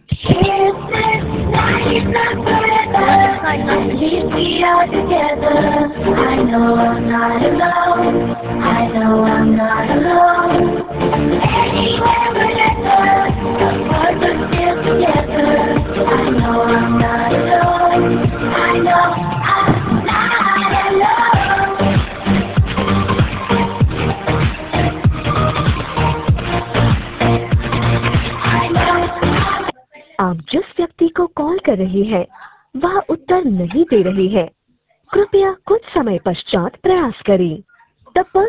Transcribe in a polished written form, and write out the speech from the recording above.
If this night is not forever, at least we are together. I know I'm not alone. I know I'm not alone. Anywhere whenever, apart but still together. I know I'm not alone. I know I'm not alone. I know. आप जिस व्यक्ति को call कर रही हैं, वह उत्तर नहीं दे रही है। कृपया कुछ समय पश्चात प्रयास करें। The person